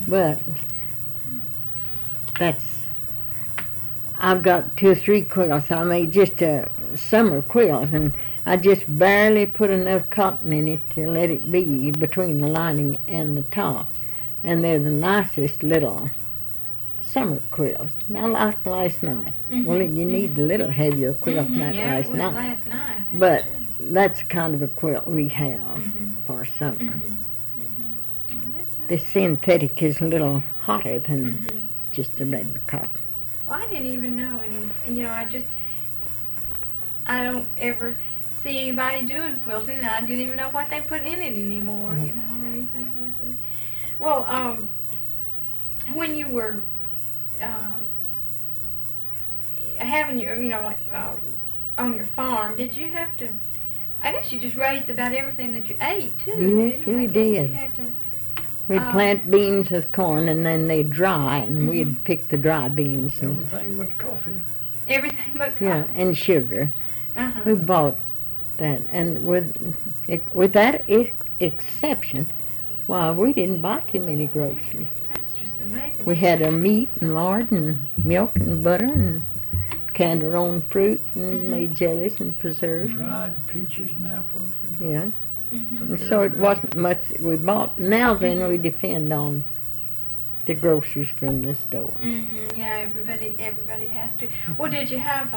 But I've got 2 or 3 quilts. I made just a summer quilt, and I just barely put enough cotton in it to let it be between the lining and the top. And they're the nicest little summer quilts. Now, like last night. Well, you need a little heavier quilt than that last night. Last night. But that's kind of a quilt we have for summer. The synthetic is a little hotter than just the regular cotton. Well, I didn't even know any. I don't ever see anybody doing quilting, and I didn't even know what they put in it anymore. Or anything. Well, when you were having your, on your farm, did you have to? I guess you just raised about everything that you ate too. Yes, we did. We'd plant beans with corn, and then they'd dry, and we'd pick the dry beans. And everything but coffee. Everything but coffee. Yeah, and sugar. We bought that, and with that exception, why, we didn't buy too many groceries. That's just amazing. We had our meat and lard and milk and butter and canned our own fruit and made jellies and preserves. Dried peaches and apples. Yeah. And so it wasn't much that we bought. Now then, we depend on the groceries from the store. Yeah, everybody has to. Well, did you have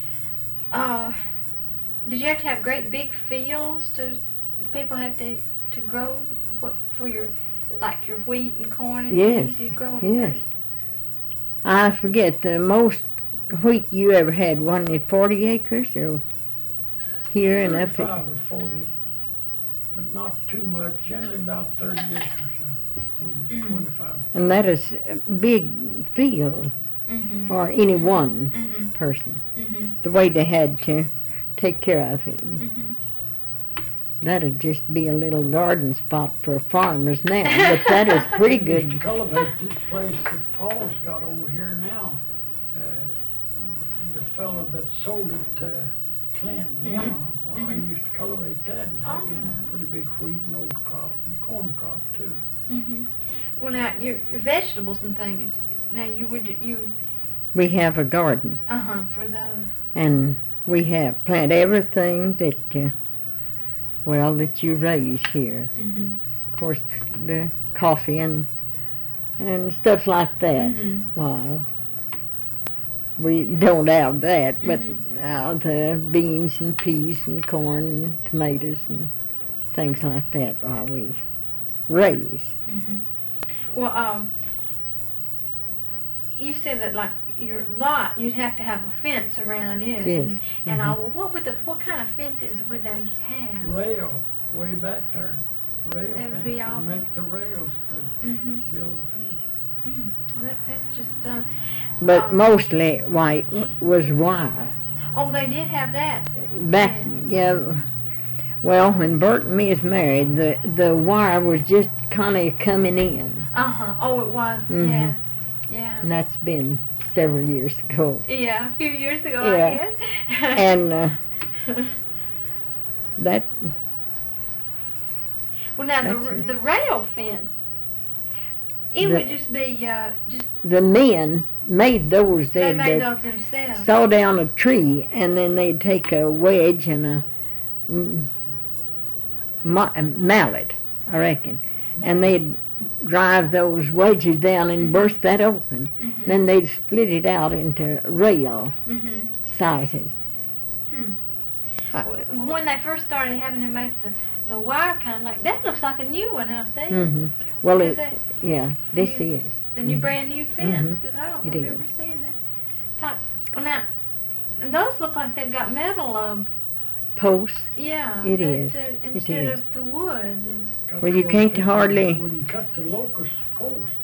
did you have to have great big fields to people have to grow what for your your wheat and corn and things you grow? Yes. I forget the most wheat you ever had. Wasn't it 40 acres or here and up? 35 or 40. But not too much, generally about 30 acres or 25. And that is a big field for any one person, the way they had to take care of it. That'd just be a little garden spot for farmers now, but that is pretty good. To cultivate this place that Paul's got over here now, the fellow that sold it to Clint now, I used to cultivate that and have a pretty big wheat and oat crop and corn crop too. Well, now your vegetables and things. Now you. We have a garden. For those. And we plant everything that that you raise here. Of course, the coffee and stuff like that. Wow. We don't have that, but the beans and peas and corn and tomatoes and things like that we raise. Well, you said that your lot, you'd have to have a fence around it. Yes. And what kind of fences would they have? Rail, way back there. Rail That would fence. be all. Make the rails to build the fence. Well, that's just. But mostly white was wire. Oh, they did have that. Back, well, when Bert and me was married, the wire was just kind of coming in. Oh, it was. Yeah. And that's been several years ago. Yeah, a few years ago, Yeah. I guess. And that. Well, now the rail fence. It would just be just. The men made those. They made those themselves. Saw down a tree, and then they'd take a wedge and a mallet, I reckon, and they'd drive those wedges down and burst that open. Then they'd split it out into rail sizes. When they first started having to make the wire kind of that looks like a new one out there. Well, this is. The new brand new fence, because I don't remember seeing that. Well, now, those look like they've got metal posts. Yeah. It is. Instead of the wood. Well, you can't hardly. When you cut the locust post,